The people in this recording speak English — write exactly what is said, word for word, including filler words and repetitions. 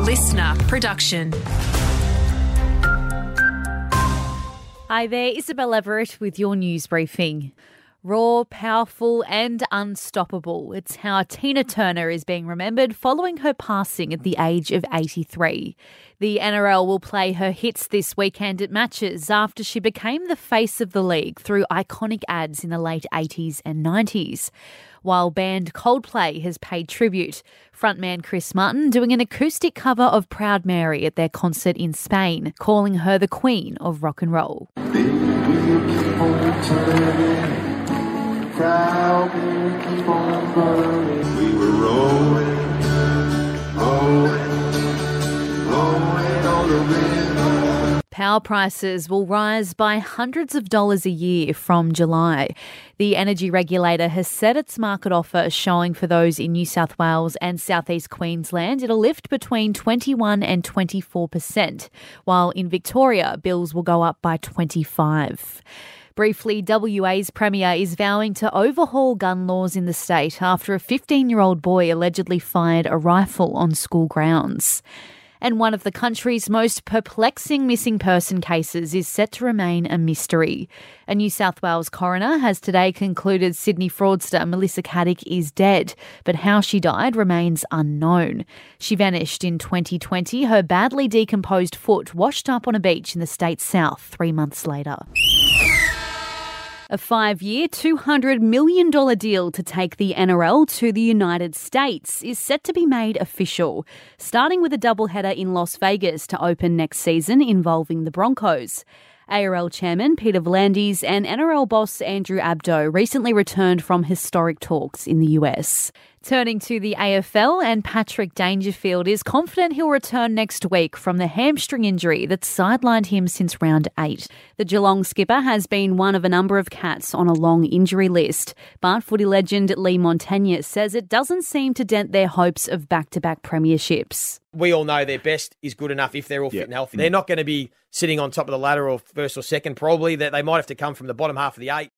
listener production. Hi there, Isabel Everett with your news briefing. Raw, powerful and unstoppable. It's how Tina Turner is being remembered following her passing at the age of eighty-three. The N R L will play her hits this weekend at matches after she became the face of the league through iconic ads in the late eighties and nineties. While band Coldplay has paid tribute, frontman Chris Martin doing an acoustic cover of Proud Mary at their concert in Spain, calling her the Queen of Rock and Roll. Proud, keep on burning. We were rolling, rolling, rolling on the river. Power prices will rise by hundreds of dollars a year from July. The energy regulator has set its market offer showing for those in New South Wales and South East Queensland it'll lift between twenty-one and twenty-four percent, while in Victoria bills will go up by twenty-five percent. Briefly, W A's Premier is vowing to overhaul gun laws in the state after a fifteen-year-old boy allegedly fired a rifle on school grounds. And one of the country's most perplexing missing person cases is set to remain a mystery. A New South Wales coroner has today concluded Sydney fraudster Melissa Caddick is dead, but how she died remains unknown. She vanished in twenty twenty, her badly decomposed foot washed up on a beach in the state's south three months later. A five-year, two hundred million dollars deal to take the N R L to the United States is set to be made official, starting with a doubleheader in Las Vegas to open next season involving the Broncos. A R L chairman Peter V'landys and N R L boss Andrew Abdo recently returned from historic talks in the U S. Turning to the A F L, and Patrick Dangerfield is confident he'll return next week from the hamstring injury that sidelined him since round eight. The Geelong skipper has been one of a number of cats on a long injury list, but footy legend Lee Montagna says it doesn't seem to dent their hopes of back-to-back premierships. We all know their best is good enough if they're all fit yep. and healthy. They're not going to be sitting on top of the ladder or first or second, probably. That they might have to come from the bottom half of the eight.